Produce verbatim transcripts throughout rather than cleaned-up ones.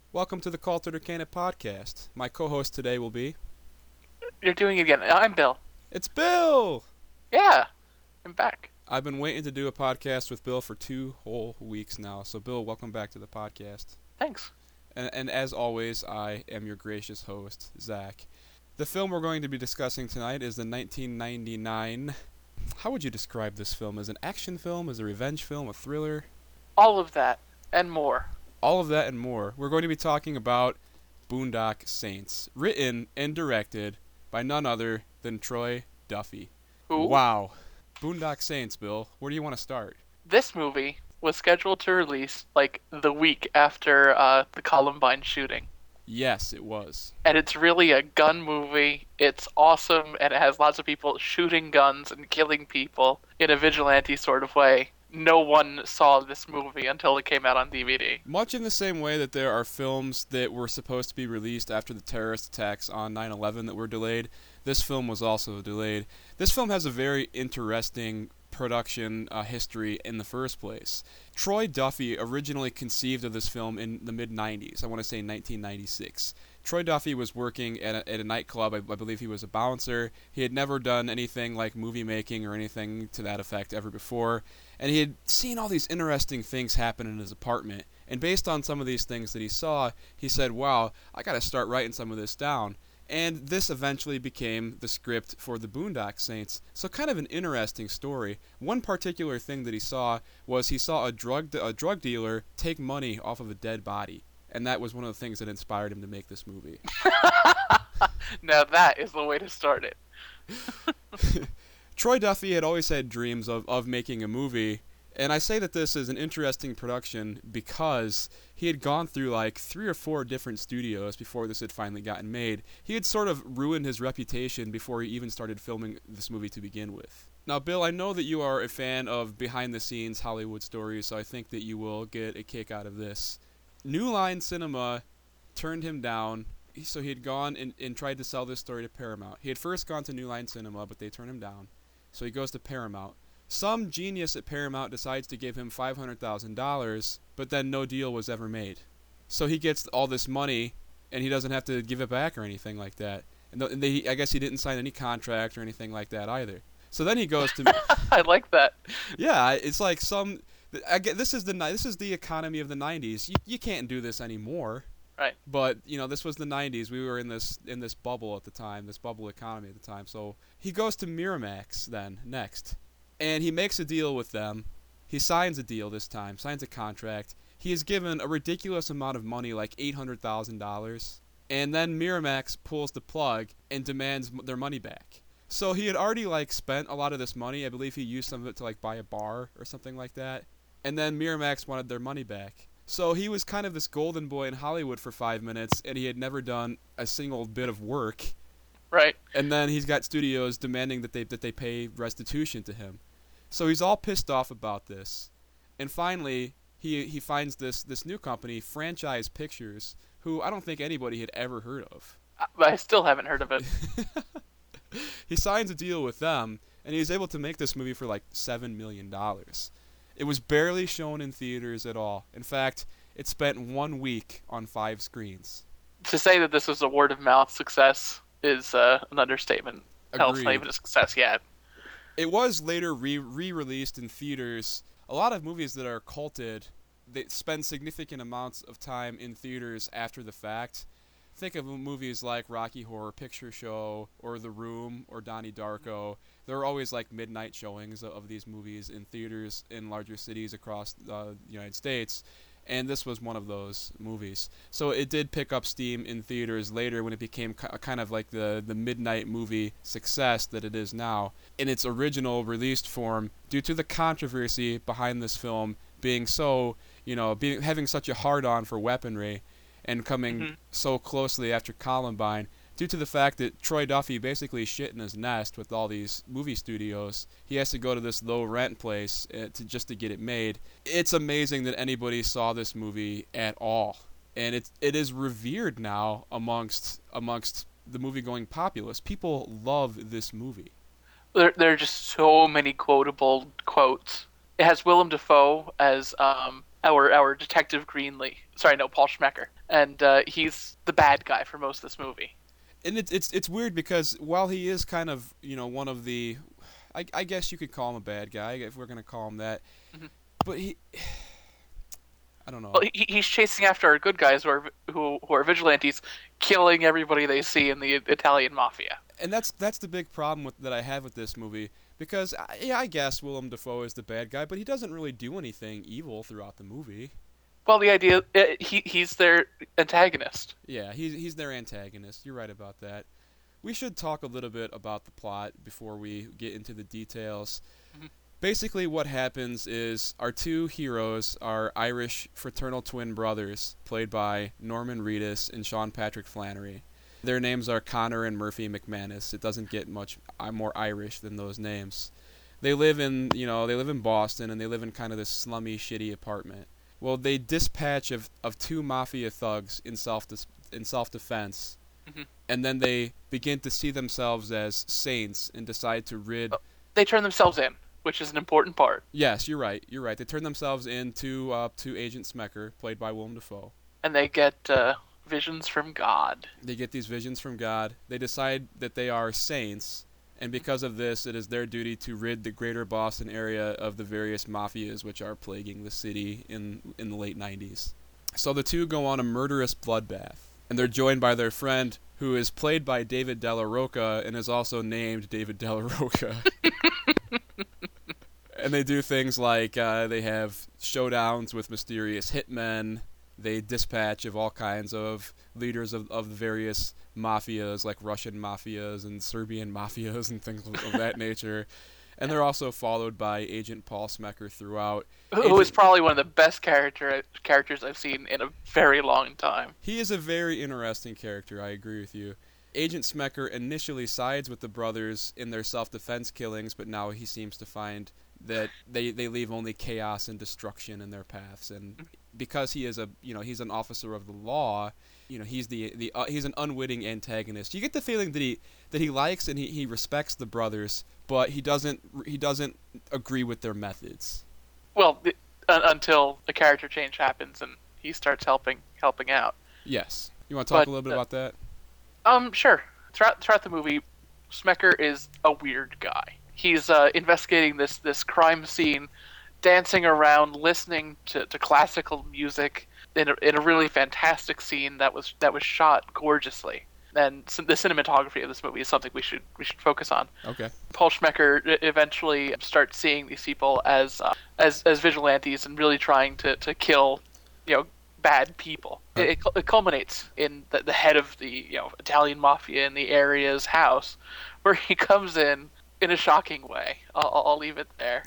Welcome to the Cultured or Can It podcast. My co-host today will be... You're doing it again. I'm Bill. It's Bill! Yeah, I'm back. I've been waiting to do a podcast with Bill for two whole weeks now. So, Bill, welcome back to the podcast. Thanks. And, and as always, I am your gracious host, Zach. The film we're going to be discussing tonight is the nineteen ninety-nine... How would you describe this film? As an action film? As a revenge film? A thriller? All of that and more. All of that and more. We're going to be talking about Boondock Saints, written and directed by none other than Troy Duffy. Who? Wow. Boondock Saints, Bill. Where do you want to start? This movie was scheduled to release like the week after uh, the Columbine shooting. Yes, it was. And it's really a gun movie. It's awesome, and it has lots of people shooting guns and killing people in a vigilante sort of way. No one saw this movie until it came out on D V D. Much in the same way that there are films that were supposed to be released after the terrorist attacks on nine eleven that were delayed, this film was also delayed. This film has a very interesting production uh, history in the first place. Troy Duffy originally conceived of this film in the mid nineties. I want to say nineteen ninety-six. Troy Duffy was working at a, at a nightclub. I, I believe he was a bouncer. He had never done anything like movie making or anything to that effect ever before. And he had seen all these interesting things happen in his apartment. And based on some of these things that he saw, he said, wow, I got to start writing some of this down. And this eventually became the script for the Boondock Saints. So kind of an interesting story. One particular thing that he saw was he saw a drug de- a drug dealer take money off of a dead body. And that was one of the things that inspired him to make this movie. Now that is the way to start it. Troy Duffy had always had dreams of, of making a movie. And I say that this is an interesting production because he had gone through like three or four different studios before this had finally gotten made. He had sort of ruined his reputation before he even started filming this movie to begin with. Now, Bill, I know that you are a fan of behind-the-scenes Hollywood stories, so I think that you will get a kick out of this. New Line Cinema turned him down, so he had gone and, and tried to sell this story to Paramount. He had first gone to New Line Cinema, but they turned him down. So he goes to Paramount. Some genius at Paramount decides to give him five hundred thousand dollars, but then no deal was ever made. So he gets all this money, and he doesn't have to give it back or anything like that. And, th- and they, I guess he didn't sign any contract or anything like that either. So then he goes to... I like that. Yeah, it's like some... I get, this is the this is the economy of the nineties. You you can't do this anymore. Right. But you know, this was the nineties. We were in this in this bubble at the time, this bubble economy at the time. So he goes to Miramax then next, and he makes a deal with them. He signs a deal this time, signs a contract. He is given a ridiculous amount of money, like eight hundred thousand dollars, and then Miramax pulls the plug and demands their money back. So he had already like spent a lot of this money. I believe he used some of it to like buy a bar or something like that. And then Miramax wanted their money back. So he was kind of this golden boy in Hollywood for five minutes, and he had never done a single bit of work. Right. And then he's got studios demanding that they that they pay restitution to him. So he's all pissed off about this. And finally, he he finds this this new company, Franchise Pictures, who I don't think anybody had ever heard of. But I still haven't heard of it. He signs a deal with them, and he's able to make this movie for like seven million dollars. It was barely shown in theaters at all. In fact, it spent one week on five screens. To say that this was a word-of-mouth success is uh, an understatement. Hell, it's not Agreed. even a success yet. It was later re- re-released in theaters. A lot of movies that are culted, they spend significant amounts of time in theaters after the fact. Think of movies like Rocky Horror Picture Show or The Room or Donnie Darko. There are always like midnight showings of these movies in theaters in larger cities across uh, the United States, and this was one of those movies. So it did pick up steam in theaters later when it became ki- kind of like the, the midnight movie success that it is now. In its original released form, due to the controversy behind this film being so, you know, being having such a hard-on for weaponry, and coming Mm-hmm. so closely after Columbine, due to the fact that Troy Duffy basically shit in his nest with all these movie studios. He has to go to this low rent place uh, to just to get it made. It's amazing that anybody saw this movie at all, and it it is revered now amongst amongst the movie going populace. People love this movie. There, there are just so many quotable quotes. It has Willem Dafoe as um, our our detective Greenlee. Sorry, no, Paul Schmecker, and uh, he's the bad guy for most of this movie. And it's it's it's weird because while he is kind of, you know, one of the, I, I guess you could call him a bad guy if we're gonna call him that, mm-hmm. but he, I don't know. Well, he, he's chasing after our good guys who are who, who are vigilantes, killing everybody they see in the Italian mafia. And that's that's the big problem with, that I have with this movie, because yeah, I guess Willem Dafoe is the bad guy, but he doesn't really do anything evil throughout the movie. Well, the idea uh, he he's their antagonist. Yeah, he's he's their antagonist. You're right about that. We should talk a little bit about the plot before we get into the details. Mm-hmm. Basically, what happens is our two heroes are Irish fraternal twin brothers, played by Norman Reedus and Sean Patrick Flannery. Their names are Connor and Murphy McManus. It doesn't get much more Irish than those names. They live in, you know, they live in Boston, and they live in kind of this slummy, shitty apartment. Well, they dispatch of, of two mafia thugs in self in self-defense, mm-hmm. and then they begin to see themselves as saints and decide to rid. Oh, they turn themselves in, which is an important part. Yes, you're right. You're right. They turn themselves in to uh, to Agent Smecker, played by Willem Dafoe. And they get uh, visions from God. They get these visions from God. They decide that they are saints. And because of this, it is their duty to rid the greater Boston area of the various mafias which are plaguing the city in in the late nineties. So the two go on a murderous bloodbath, and they're joined by their friend, who is played by David Della Rocca and is also named David Della Rocca. And they do things like uh, they have showdowns with mysterious hitmen. They dispatch of all kinds of leaders of, of the various mafias, like Russian mafias and Serbian mafias and things of, of that nature. And they're also followed by Agent Paul Smecker throughout. Who Agent, is probably one of the best character characters I've seen in a very long time. He is a very interesting character, I agree with you. Agent Smecker initially sides with the brothers in their self-defense killings, but now he seems to find that they, they leave only chaos and destruction in their paths. And because he is a, you know, he's an officer of the law, you know, he's the the uh, he's an unwitting antagonist. You get the feeling that he that he likes and he, he respects the brothers, but he doesn't he doesn't agree with their methods. Well, the, uh, until a character change happens and he starts helping helping out. Yes. You want to talk but, a little bit uh, about that? Um, sure. Throughout throughout the movie, Smecker is a weird guy. He's uh, investigating this this crime scene, dancing around, listening to, to classical music in a, in a really fantastic scene that was that was shot gorgeously. And so the cinematography of this movie is something we should we should focus on. Okay. Paul Schmecker eventually starts seeing these people as uh, as as vigilantes and really trying to, to kill, you know, bad people. It, it, it culminates in the, the head of the you know Italian mafia in the area's house, where he comes in in a shocking way. I'll, I'll leave it there.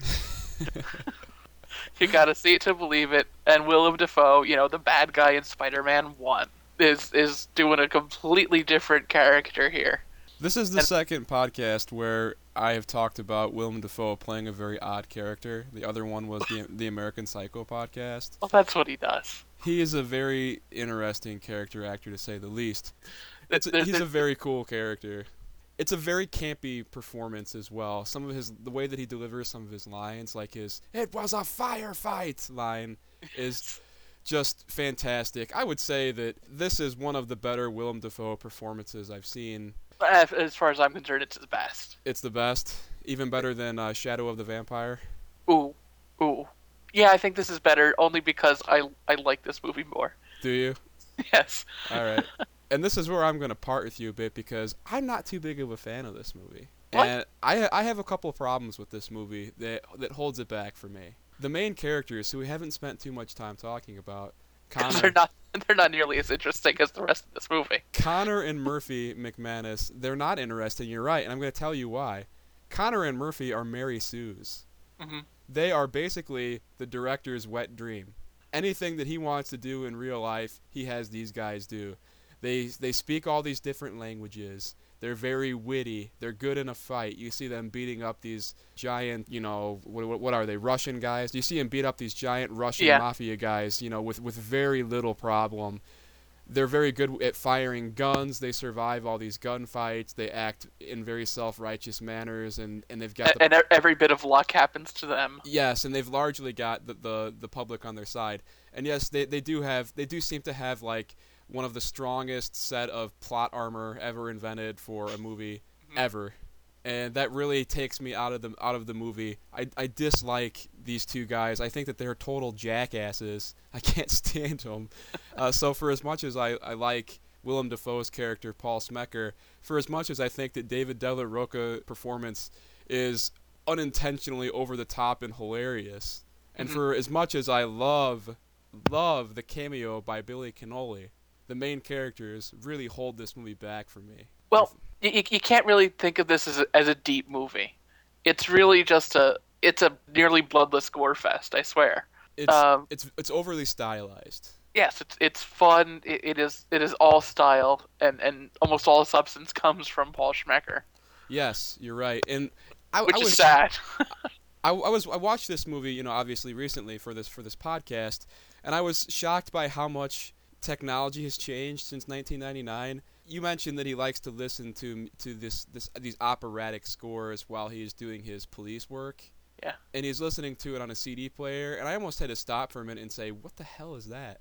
You gotta see it to believe it. And Willem Dafoe, you know, the bad guy in Spider-Man one, is is doing a completely different character here. This is the and, second podcast where I have talked about Willem Dafoe playing a very odd character. The other one was the the American Psycho podcast. Well, that's what he does. He is a very interesting character actor, to say the least. It's a, There- he's there- a very cool character. It's a very campy performance as well. Some of his, the way that he delivers some of his lines, like his "It was a firefight" line, is just fantastic. I would say that this is one of the better Willem Dafoe performances I've seen. As as far as I'm concerned, it's his best. It's the best, even better than uh, Shadow of the Vampire. Ooh, ooh. Yeah, I think this is better only because I I like this movie more. Do you? Yes. All right. And this is where I'm going to part with you a bit, because I'm not too big of a fan of this movie. What? And I I have a couple of problems with this movie that that holds it back for me. The main characters, who we haven't spent too much time talking about, Because Connor, they're not they're not nearly as interesting as the rest of this movie. Connor and Murphy McManus, they're not interesting, you're right, and I'm going to tell you why. Connor and Murphy are Mary Sue's. Mm-hmm. They are basically the director's wet dream. Anything that he wants to do in real life, he has these guys do. They they speak all these different languages. They're very witty. They're good in a fight. You see them beating up these giant, you know, what, what are they, Russian guys? You see them beat up these giant Russian Yeah. mafia guys, you know, with, with very little problem. they're very good at firing guns. They survive all these gunfights. They act in very self-righteous manners, and, and they've got the... and every bit of luck happens to them. Yes, and they've largely got the, the, the public on their side. And yes, they, they do have they do seem to have like one of the strongest set of plot armor ever invented for a movie mm-hmm. ever. And that really takes me out of the out of the movie. I, I dislike these two guys. I think that they're total jackasses. I can't stand them. Uh, so for as much as I, I like Willem Dafoe's character, Paul Smecker, for as much as I think that David Della Rocca performance is unintentionally over the top and hilarious, and mm-hmm. for as much as I love, love the cameo by Billy Cannoli, the main characters really hold this movie back for me. Well, you, you can't really think of this as a, as a deep movie. It's really just a it's a nearly bloodless gore fest, I swear. It's um, it's it's overly stylized. Yes, it's it's fun. It, it is it is all style, and, and almost all substance comes from Paul Schmecker. Yes, you're right, and I, which I was, is sad. I, I was I watched this movie, you know, obviously recently for this for this podcast, and I was shocked by how much technology has changed since nineteen ninety-nine. You mentioned that he likes to listen to to this, this these operatic scores while he is doing his police work. Yeah. And he's listening to it on a C D player, and I almost had to stop for a minute and say, "What the hell is that?"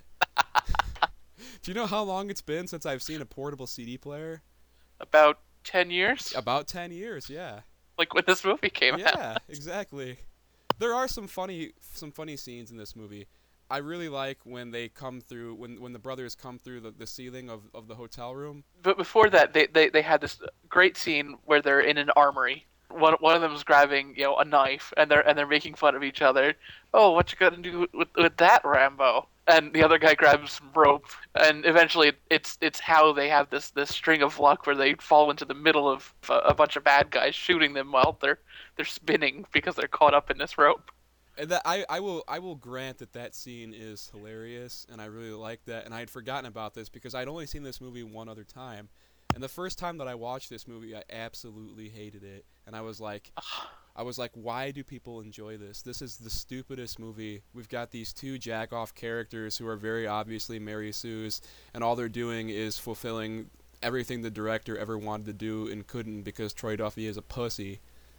Do you know how long it's been since I've seen a portable C D player? About ten years? About ten years, yeah. Like when this movie came yeah, out. Yeah, exactly. There are some funny some funny scenes in this movie. I really like when they come through, when when the brothers come through the, the ceiling of, of the hotel room. But before that, they, they, they had this great scene where they're in an armory. One one of them is grabbing, you know, a knife, and they're and they're making fun of each other. Oh, what you gonna do with with that, Rambo? And the other guy grabs some rope, and eventually it's it's how they have this, this string of luck where they fall into the middle of a, a bunch of bad guys shooting them while they're they're spinning because they're caught up in this rope. And that I, I will I will grant that that scene is hilarious, and I really like that. And I had forgotten about this because I'd only seen this movie one other time, and the first time that I watched this movie, I absolutely hated it. And I was like, I was like, why do people enjoy this? This is the stupidest movie. We've got these two jack-off characters who are very obviously Mary Sue's, and all they're doing is fulfilling everything the director ever wanted to do and couldn't because Troy Duffy is a pussy.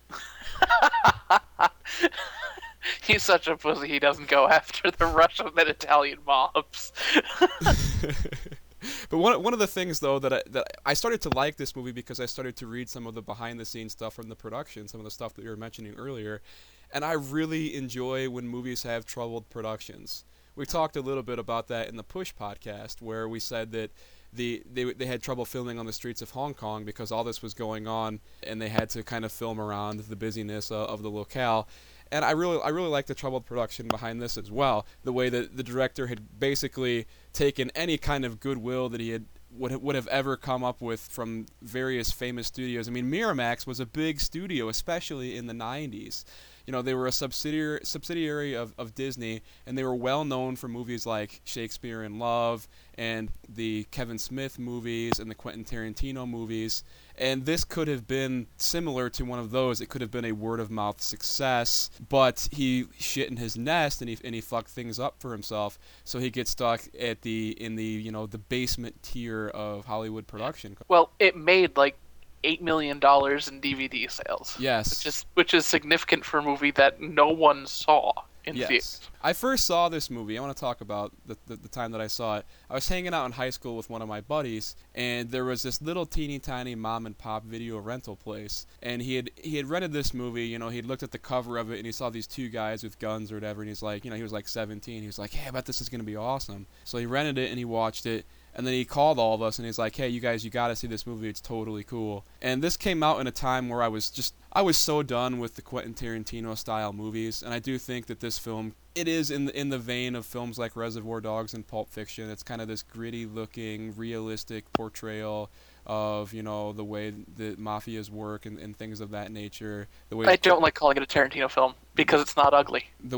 He's such a pussy, he doesn't go after the Russian and Italian mobs. But one one of the things though that I, that I started to like this movie because I started to read some of the behind the scenes stuff from the production, some of the stuff that you were mentioning earlier, and I really enjoy when movies have troubled productions. We talked a little bit about that in the Push podcast, where we said that the they they had trouble filming on the streets of Hong Kong because all this was going on, and they had to kind of film around the busyness uh, of the locale. And I really, I really like the troubled production behind this as well. The way that the director had basically taken any kind of goodwill that he had would would have ever come up with from various famous studios. I mean, Miramax was a big studio, especially in the nineties. You know, they were a subsidiary subsidiary of, of Disney, and they were well known for movies like Shakespeare in Love and the Kevin Smith movies and the Quentin Tarantino movies. And this could have been similar to one of those. It could have been a word-of-mouth success, but he shit in his nest and he and he fucked things up for himself. So he gets stuck at the in the you know the basement tier of Hollywood production. Well, it made like eight million dollars in D V D sales. Yes, which is which is significant for a movie that no one saw in yes. theaters. I first saw this movie. I want to talk about the, the the time that I saw it. I was hanging out in high school with one of my buddies, and there was this little teeny tiny mom and pop video rental place, and he had he had rented this movie. You know, he had looked at the cover of it, and he saw these two guys with guns or whatever, and he's like, you know, he was like seventeen. He was like, hey, I bet this is gonna be awesome. So he rented it and he watched it. And then he called all of us and he's like, hey, you guys, you got to see this movie. It's totally cool. And this came out in a time where I was just, I was so done with the Quentin Tarantino style movies. And I do think that this film, it is in the, in the vein of films like Reservoir Dogs and Pulp Fiction. It's kind of this gritty looking, realistic portrayal of, you know, the way that mafias work and, and things of that nature. The way I don't like calling it a Tarantino film because it's not ugly. The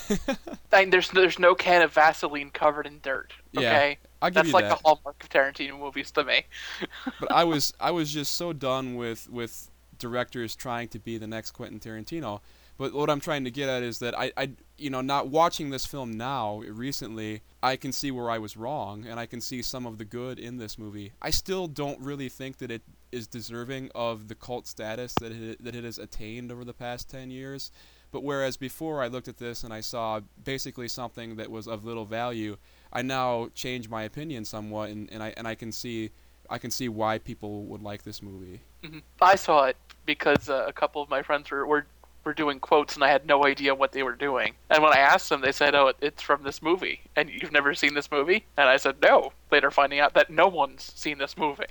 I mean, there's, there's no can of Vaseline covered in dirt, okay? Yeah. I'll give That's you like that. the hallmark of Tarantino movies to me. But I was I was just so done with with directors trying to be the next Quentin Tarantino. But what I'm trying to get at is that I, I, you know, not watching this film now recently, I can see where I was wrong, and I can see some of the good in this movie. I still don't really think that it is deserving of the cult status that it, that it has attained over the past ten years. But whereas before I looked at this and I saw basically something that was of little value, I now change my opinion somewhat, and, and I and I can see I can see why people would like this movie. Mm-hmm. I saw it because uh, a couple of my friends were, were were doing quotes, and I had no idea what they were doing. And when I asked them, they said, "Oh, it, it's from this movie." And you've never seen this movie? And I said, "No." Later, finding out that no one's seen this movie.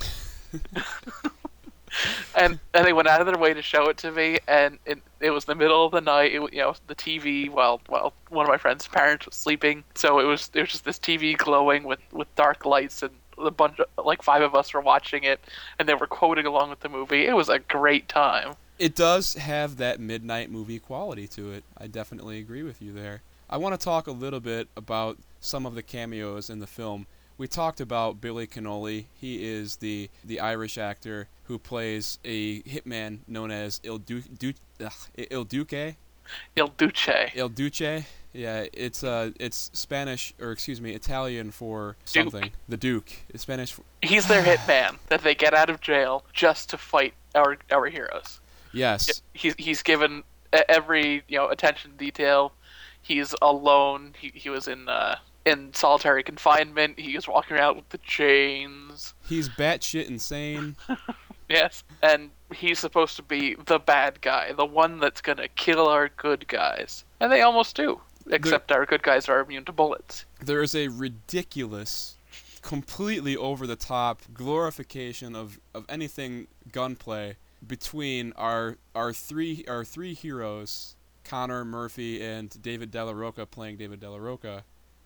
and and they went out of their way to show it to me, and it, it was the middle of the night. It, you know, the T V. Well, well, one of my friend's parents was sleeping, so it was it was just this T V glowing with, with dark lights, and a bunch of, like five of us were watching it, and they were quoting along with the movie. It was a great time. It does have that midnight movie quality to it. I definitely agree with you there. I want to talk a little bit about some of the cameos in the film. We talked about Billy Connolly. He is the the Irish actor who plays a hitman known as Il, du- du- ugh, Il Duque. Il Duce. Il Duce. Yeah, it's uh, it's Spanish, or excuse me, Italian for something. Duke. The Duke. It's Spanish for... He's their hitman that they get out of jail just to fight our our heroes. Yes. He's he's given every you know attention to detail. He's alone. He he was in uh, in solitary confinement. He was walking around with the chains. He's batshit insane. Yes, and he's supposed to be the bad guy, the one that's gonna kill our good guys, and they almost do. Except there, our good guys are immune to bullets. There is a ridiculous, completely over the top glorification of, of anything gunplay between our our three our three heroes, Connor Murphy and David Della Rocca, playing David Della Rocca.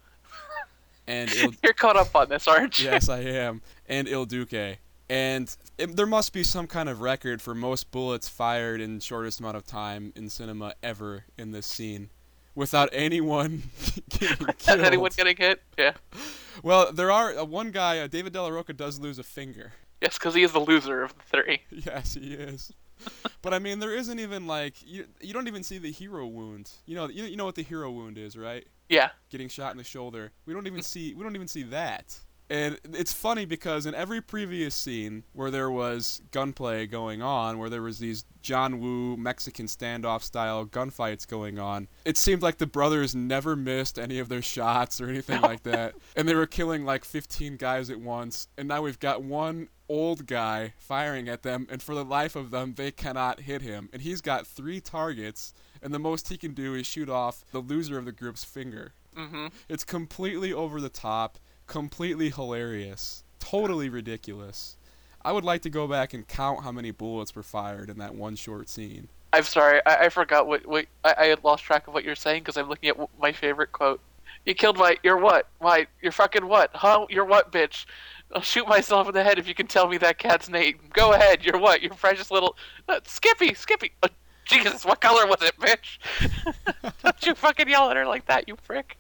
And Il- You're caught up on this, aren't you? Yes, I am. And Il Duque. And it, there must be some kind of record for most bullets fired in shortest amount of time in cinema ever in this scene, without anyone getting killed. Anyone getting hit? Yeah. Well, there are uh, one guy. Uh, David Della Rocca does lose a finger. Yes, because he is the loser of the three. Yes, he is. But I mean, there isn't even like you. You don't even see the hero wound. You know, you, you know what the hero wound is, right? Yeah. Getting shot in the shoulder. We don't even see. We don't even see that. And it's funny because in every previous scene where there was gunplay going on, where there was these John Woo Mexican standoff style gunfights going on, it seemed like the brothers never missed any of their shots or anything like that. And they were killing like fifteen guys at once. And now we've got one old guy firing at them, and for the life of them, they cannot hit him. And he's got three targets, and the most he can do is shoot off the loser of the group's finger. Mm-hmm. It's completely over the top. Completely hilarious. Totally ridiculous. I would like to go back and count how many bullets were fired in that one short scene. I'm sorry, I, I forgot what, what I, I had lost track of what you're saying because I'm looking at w- my favorite quote. You killed my, you're what? My, you're fucking what? Huh? You're what, bitch? I'll shoot myself in the head if you can tell me that cat's name. Go ahead, you're what? You're precious little, uh, Skippy, Skippy. Uh, Jesus, what color was it, bitch? Don't you fucking yell at her like that, you prick.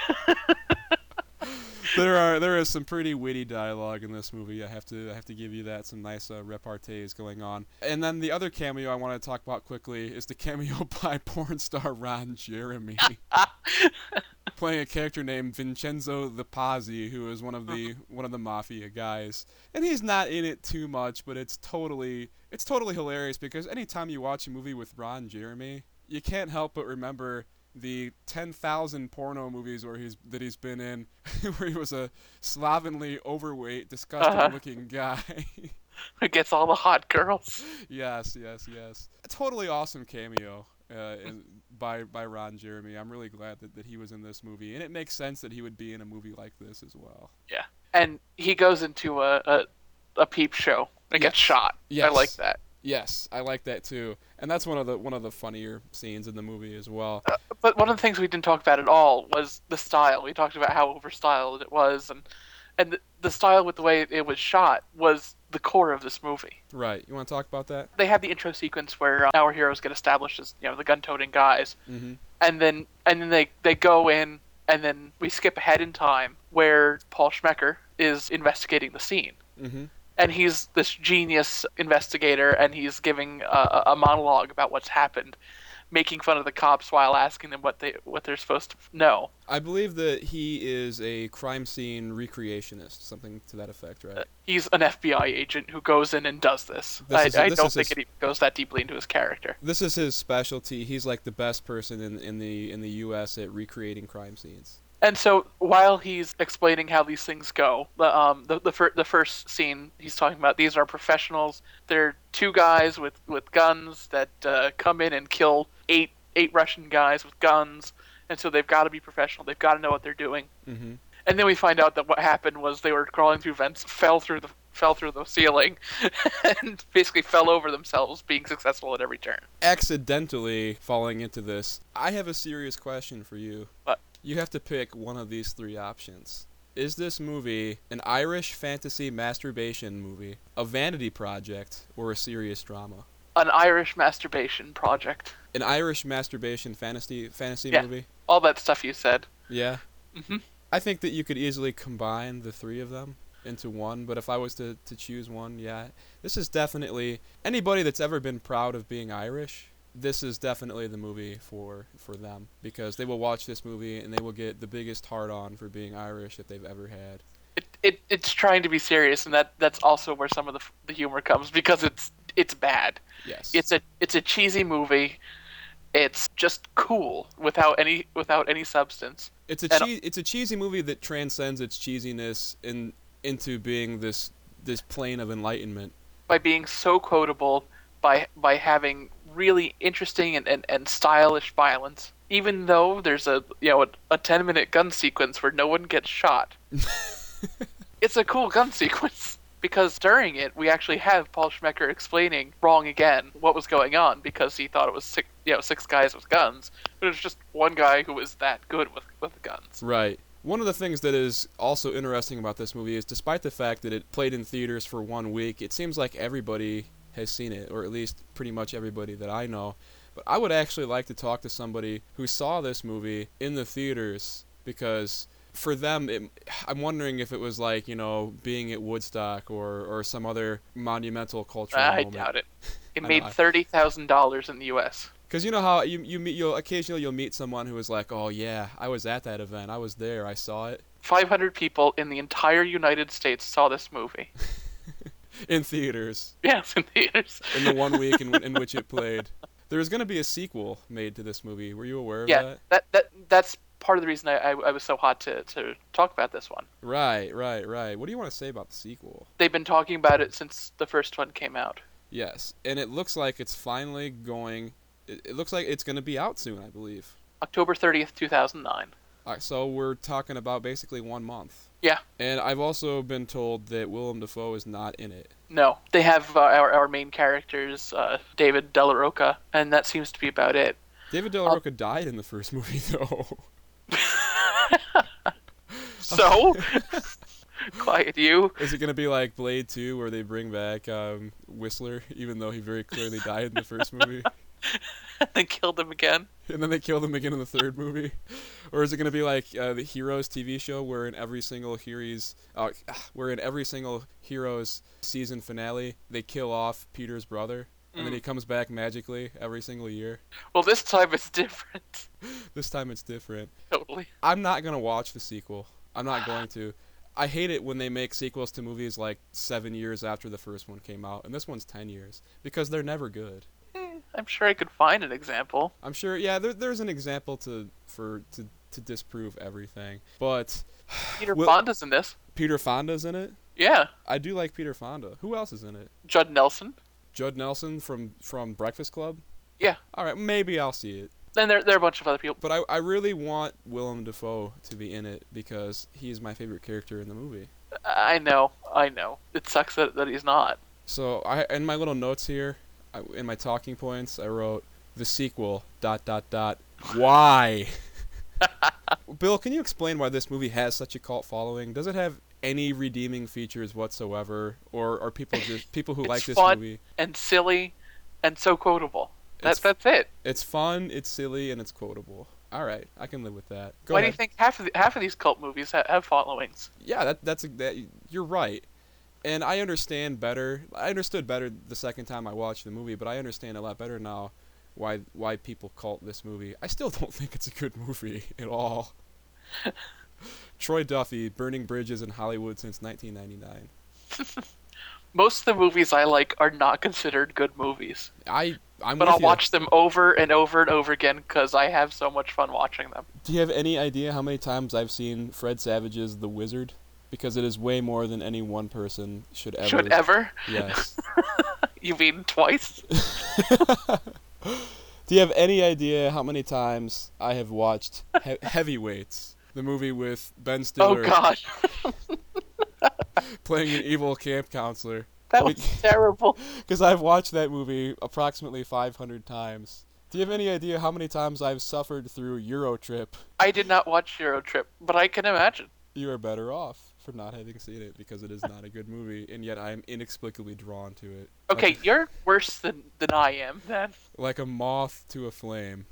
There are there is some pretty witty dialogue in this movie. I have to I have to give you that. Some nice uh, repartees going on. And then the other cameo I want to talk about quickly is the cameo by porn star Ron Jeremy, playing a character named Vincenzo the Pazzi, who is one of the one of the mafia guys. And he's not in it too much, but it's totally it's totally hilarious because anytime you watch a movie with Ron Jeremy, you can't help but remember the ten thousand porno movies where he's that he's been in, where he was a slovenly, overweight, disgusting-looking uh-huh. guy. Who gets all the hot girls. Yes, yes, yes. A totally awesome cameo uh, in, by by Ron Jeremy. I'm really glad that, that he was in this movie, and it makes sense that he would be in a movie like this as well. Yeah, and he goes into a a, a peep show and yes. gets shot. Yes. I like that. Yes, I like that too, and that's one of the one of the funnier scenes in the movie as well. Uh, but one of the things we didn't talk about at all was the style. We talked about how overstyled it was, and and the, the style with the way it was shot was the core of this movie. Right. You want to talk about that? They have the intro sequence where uh, our heroes get established as you know the gun-toting guys, mm-hmm. and then and then they they go in, and then we skip ahead in time where Paul Schmecker is investigating the scene. Mm-hmm. And he's this genius investigator, and he's giving a, a monologue about what's happened. making fun of the cops while asking them what they what they're supposed to know. I believe that he is a crime scene recreationist, something to that effect, right? Uh, he's an F B I agent who goes in and does this. This I, is- I this don't is think his- it even goes that deeply into his character. This is his specialty. He's like the best person in in the in the U S at recreating crime scenes. And so while he's explaining how these things go, the um the the, fir- the first scene he's talking about, these are professionals. They're two guys with, with guns that uh, come in and kill eight eight Russian guys with guns, and so they've got to be professional. They've got to know what they're doing. Mm-hmm. And then we find out that what happened was they were crawling through vents, fell through the fell through the ceiling, and basically fell over themselves, being successful at every turn. Accidentally falling into this. I have a serious question for you. What? You have to pick one of these three options. Is this movie an Irish fantasy masturbation movie, a vanity project, or a serious drama? An Irish masturbation project. An Irish masturbation fantasy fantasy Yeah. movie? All that stuff you said. Yeah. hmm I think that you could easily combine the three of them into one, but if I was to, to choose one, yeah. This is definitely anybody that's ever been proud of being Irish. This is definitely the movie for for them, because they will watch this movie and they will get the biggest hard on for being Irish that they've ever had. It, it it's trying to be serious, and that that's also where some of the the humor comes, because it's it's bad. Yes. It's a it's a cheesy movie. It's just cool without any without any substance. It's a and- chee- it's a cheesy movie that transcends its cheesiness in into being this this plane of enlightenment. By being so quotable, by by having really interesting and, and, and stylish violence, even though there's a you know a, a ten minute gun sequence where no one gets shot. It's a cool gun sequence, because during it we actually have Paul Schmecker explaining wrong again what was going on, because he thought it was six you know six guys with guns, but it was just one guy who was that good with with guns. Right. One of the things that is also interesting about this movie is, despite the fact that it played in theaters for one week, it seems like everybody has seen it, or at least pretty much everybody that I know. But I would actually like to talk to somebody who saw this movie in the theaters, because for them, it, I'm wondering if it was like, you know, being at Woodstock or, or some other monumental cultural I moment. doubt it. It I made know, I- thirty thousand dollars in the U S. Because you know how you you meet you'll occasionally you'll meet someone who is like, oh yeah, I was at that event, I was there, I saw it five hundred people in the entire United States saw this movie. in theaters Yes, in theaters. in the one week in, in which it played. There's going to be a sequel made to this movie. Were you aware of Yeah, that? that that that's part of the reason I, I, I was so hot to, to talk about this one. Right, right, right. What do you want to say about the sequel? They've been talking about it since the first one came out. Yes, and it looks like it's finally going. It, it looks like it's going to be out soon, I believe. October thirtieth, two thousand nine. All right, so we're talking about basically one month. Yeah. And I've also been told that Willem Dafoe is not in it. No, they have uh, our our main characters, uh, David De La Roca, and that seems to be about it. David De La Roca died in the first movie, though. So, quiet you. Is it going to be like Blade two, where they bring back um, Whistler, even though he very clearly died in the first movie? They killed him again. And then they killed him again in the third movie? Or is it going to be like uh, the Heroes T V show, where in every single Heroes, uh, where in every single Heroes season finale, they kill off Peter's brother, and then Mm. he comes back magically every single year? Well, this time it's different. This time it's different. Totally. I'm not going to watch the sequel. I'm not going to. I hate it when they make sequels to movies like seven years after the first one came out, and this one's ten years, because they're never good. Eh, I'm sure I could find an example. I'm sure, yeah, there, there's an example to for to, to disprove everything. But Peter Will- Fonda's in this. Peter Fonda's in it. Yeah. I do like Peter Fonda. Who else is in it? Judd Nelson. Judd Nelson from from Breakfast Club. Yeah. All right, maybe I'll see it. Then there there are a bunch of other people. But I I really want Willem Dafoe to be in it, because he's my favorite character in the movie. I know. I know. It sucks that, that he's not. So I in my little notes here, I, in my talking points, I wrote the sequel dot dot dot why. Bill, can you explain why this movie has such a cult following? Does it have any redeeming features whatsoever, or are people just people who It's like this fun. movie? And silly, and so quotable. That, It's- that's it. It's fun, it's silly, and it's quotable. All right, I can live with that. Go Why ahead. do you think half of the, half of these cult movies ha- have followings? Yeah, that that's a, that you're right. And I understand better. I understood better the second time I watched the movie, but I understand a lot better now why why people cult this movie. I still don't think it's a good movie at all. Troy Duffy, Burning Bridges in Hollywood since nineteen ninety-nine. Most of the movies I like are not considered good movies. I, I'm but with I'll you. watch them over and over and over again because I have so much fun watching them. Do you have any idea how many times I've seen Fred Savage's The Wizard? Because it is way more than any one person should ever. Should ever? Yes. You mean twice? Do you have any idea how many times I have watched he- Heavyweights, the movie with Ben Stiller Oh God, playing an evil camp counselor? that was terrible. Because I've watched that movie approximately five hundred times. Do you have any idea how many times I've suffered through Eurotrip? I did not watch Eurotrip, but I can imagine. You are better off for not having seen it because it is not a good movie, and yet I am inexplicably drawn to it. Okay, Like, you're worse than, than I am, then. like a moth to a flame.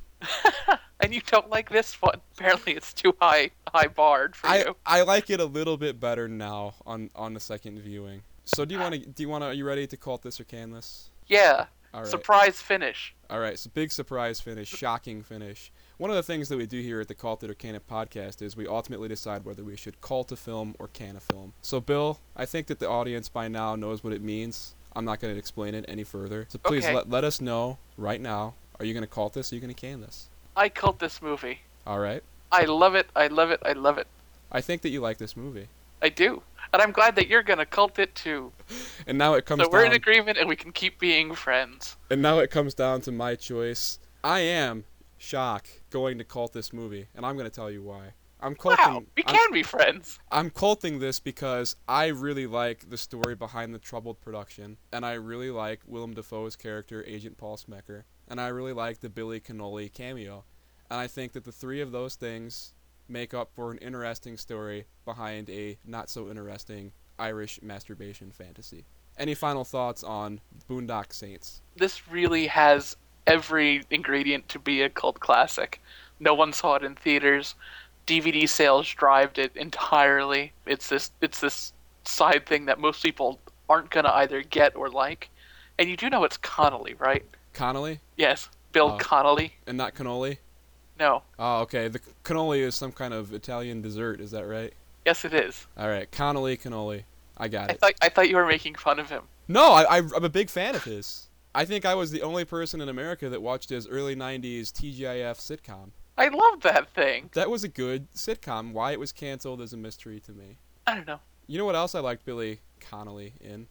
And you don't like this one. Apparently it's too high high barred for I you. I like it a little bit better now on, on the second viewing. So do you want to do you want to are you ready to call it this or can this? Yeah. All right. Surprise finish. All right. So big surprise finish, shocking finish. One of the things that we do here at the Cult It or Can It podcast is we ultimately decide whether we should cult a film or can a film. So Bill, I think that the audience by now knows what it means. I'm not going to explain it any further. So please Okay. let let us know right now. Are you going to cult this or are you going to can this? I cult this movie. All right. I love it. I love it. I love it. I think that you like this movie. I do. And I'm glad that you're gonna cult it too. And now it comes So we're down in agreement and we can keep being friends. And now it comes down to my choice. I am Shock going to cult this movie, and I'm going to tell you why. I'm culting. Wow, we I'm, can be friends. I'm culting this because I really like the story behind the troubled production, and I really like Willem Dafoe's character, Agent Paul Smecker, and I really like the Billy Cannoli cameo. And I think that the three of those things make up for an interesting story behind a not-so-interesting Irish masturbation fantasy. Any final thoughts on Boondock Saints? This really has every ingredient to be a cult classic. No one saw it in theaters. D V D sales drived it entirely. It's this it's this side thing that most people aren't gonna either get or like. And you do know it's Connolly, right? Connolly? Yes, Bill Oh. Connolly. And not cannoli? No. Oh, okay. The cannoli is some kind of Italian dessert, is that right? Yes, it is. All right, Connolly cannoli. I got I it. thought I thought you were making fun of him. No, I, I, I'm a big fan of his. I think I was the only person in America that watched his early nineties T G I F sitcom. I love that thing. That was a good sitcom. Why it was canceled is a mystery to me. I don't know. You know what else I liked Billy Connolly in?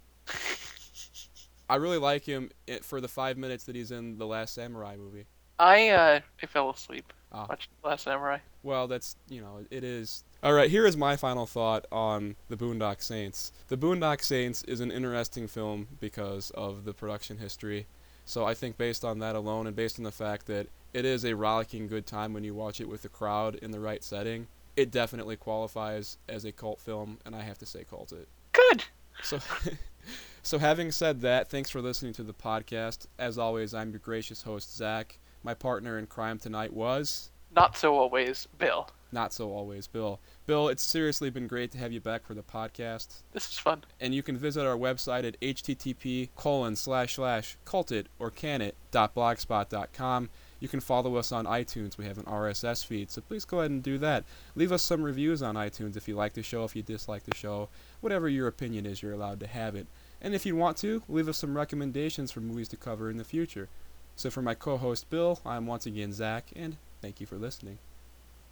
I really like him i- for the five minutes that he's in the Last Samurai movie. I uh I fell asleep Ah. watching Last Samurai. Well, that's, you know, it is. All right, here is my final thought on The Boondock Saints. The Boondock Saints is an interesting film because of the production history. So I think based on that alone and based on the fact that it is a rollicking good time when you watch it with the crowd in the right setting, it definitely qualifies as a cult film, and I have to say cult it. Good. So, so having said that, thanks for listening to the podcast. As always, I'm your gracious host, Zach. My partner in crime tonight was... Not so always, Bill. Not so always, Bill. Bill, it's seriously been great to have you back for the podcast. This is fun. And you can visit our website at http colon slash slash cultit or canit dot blogspot dot com. You can follow us on iTunes. We have an R S S feed, so please go ahead and do that. Leave us some reviews on iTunes if you like the show, if you dislike the show. Whatever your opinion is, you're allowed to have it. And if you want to, leave us some recommendations for movies to cover in the future. So for my co-host Bill, I'm once again Zach, and thank you for listening.